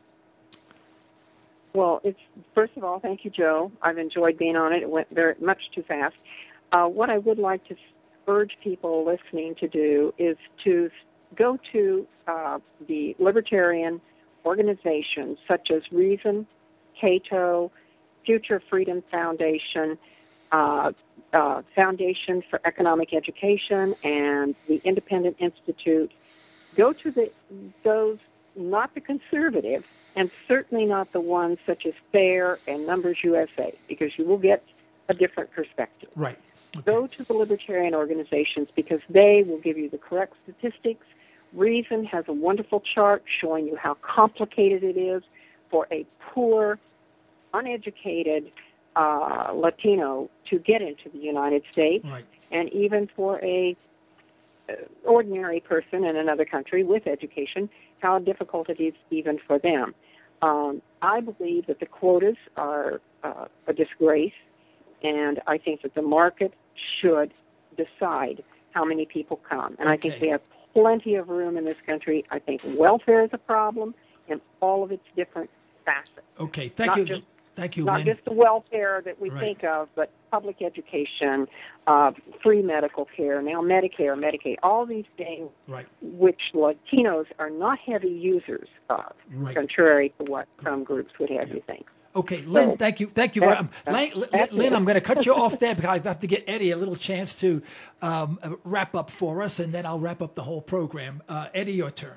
Well, it's first of all, thank you, Joe. I've enjoyed being on it. It went very much too fast. Uh, what I would like to urge people listening to do is to go to uh, the libertarian organizations such as Reason, Cato, Future Freedom Foundation, uh, uh, Foundation for Economic Education, and the Independent Institute. Go to the those, not the conservative, and certainly not the ones such as FAIR and Numbers U S A, because you will get a different perspective. Right. Okay. Go to the libertarian organizations because they will give you the correct statistics. Reason has a wonderful chart showing you how complicated it is for a poor, uneducated uh, Latino to get into the United States, right. and even for a uh, ordinary person in another country with education, how difficult it is even for them. Um, I believe that the quotas are uh, a disgrace, and I think that the market should decide how many people come. And okay. I think we have plenty of room in this country. I think welfare is a problem in all of its different facets. Okay, thank not you. Just, thank you, Not Lynn. just the welfare that we right. think of, but public education, uh, free medical care, now Medicare, Medicaid, all these things right. which Latinos are not heavy users of, right. contrary to what some groups would have yeah. you think. Okay, Lynn, so, thank you. Thank you. For, um, that's, Lynn, that's Lynn I'm going to cut it. you off there because I have to get Eddie a little chance to um, wrap up for us, and then I'll wrap up the whole program. Uh, Eddie, your turn.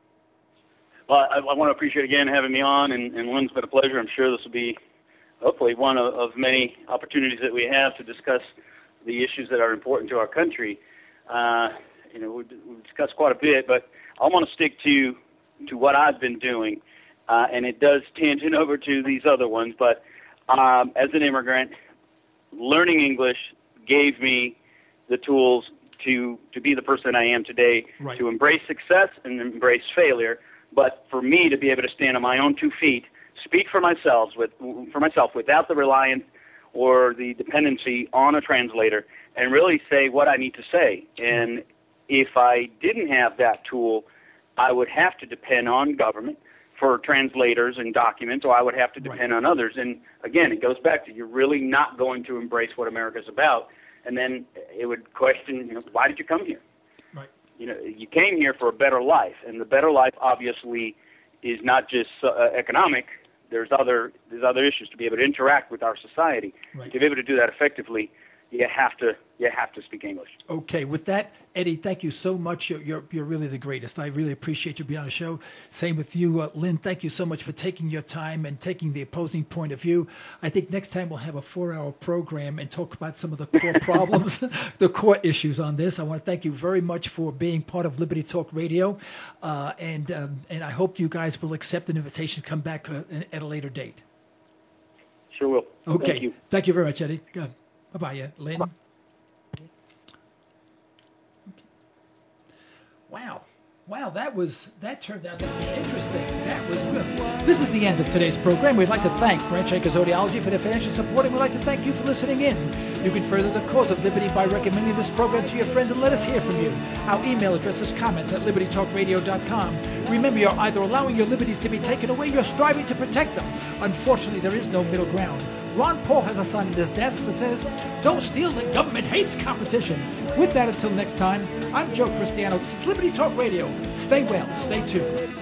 Well, I, I want to appreciate again having me on, and, and Lynn's been a pleasure. I'm sure this will be hopefully one of, of many opportunities that we have to discuss the issues that are important to our country. Uh, you know, we've, we've discussed quite a bit, but I want to stick to to what I've been doing. Uh, and it does tangent over to these other ones, but um, as an immigrant, learning English gave me the tools to, to be the person I am today, right. to embrace success and embrace failure, but for me to be able to stand on my own two feet, speak for myself, with, for myself without the reliance or the dependency on a translator, and really say what I need to say. And if I didn't have that tool, I would have to depend on government for translators and documents, or I would have to depend right. on others. And again, it goes back to you're really not going to embrace what America's about. And then it would question, you know, why did you come here? Right. You know, you came here for a better life, and the better life obviously is not just uh, economic. There's other there's other issues to be able to interact with our society. Right. To be able to do that effectively, you have to you have to speak English. Okay, with that, Eddie, thank you so much. You're you're, you're really the greatest. I really appreciate you being on the show. Same with you, uh, Lynn. Thank you so much for taking your time and taking the opposing point of view. I think next time we'll have a four-hour program and talk about some of the core problems, the core issues on this. I want to thank you very much for being part of Liberty Talk Radio, uh, and um, and I hope you guys will accept an invitation to come back uh, at a later date. Sure will. Okay. Thank you. Thank you very much, Eddie. Uh, bye-bye, yeah, Lynn. Bye. Wow. Wow, that was that turned out to be interesting. That was good. This is the end of today's program. We'd like to thank Ranch Acres Audiology for their financial support, and we'd like to thank you for listening in. You can further the cause of liberty by recommending this program to your friends and let us hear from you. Our email address is comments at liberty talk radio dot com. Remember, you're either allowing your liberties to be taken away, you're striving to protect them. Unfortunately, there is no middle ground. Ron Paul has a sign on his desk that says, "Don't steal, the government hates competition." With that, until next time, I'm Joe Cristiano. This is Liberty Talk Radio. Stay well, stay tuned.